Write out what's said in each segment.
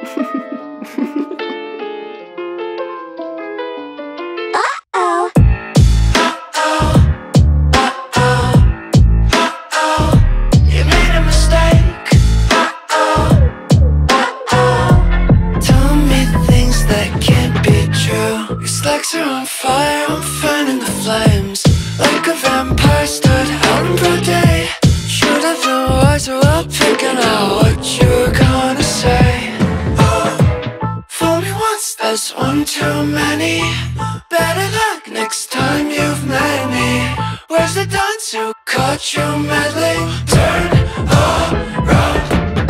Legs are on fire, I'm fanning the flames. Like a vampire stood out in broad day. Should have been wiser while picking out what you were gonna say. Oh, fool me once, that's one too many. Better luck next time you've met me. Where's the dunce who caught you meddling? Turn around.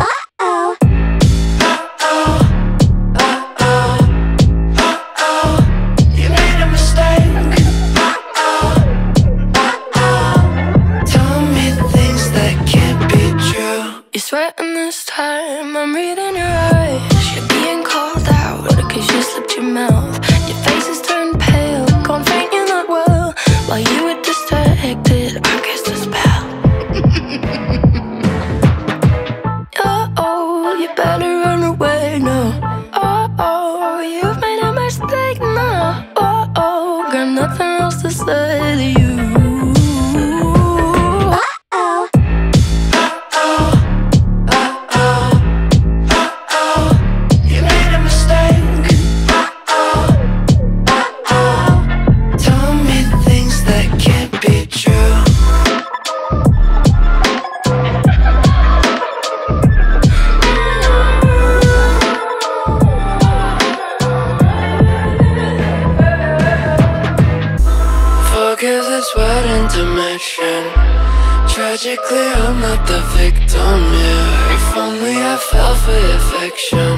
Sweating this time, I'm reading your eyes. You're being called out, cause you slipped your mouth. Your face is turned pale, gone faint, you're not well. While you were distracted, I cast a spell. Oh, you better run away now. Oh, you've made a mistake now. Oh, got nothing else to say to you. Cause it's wedding dimension. Tragically, I'm not the victim here. If only I fell for your fiction.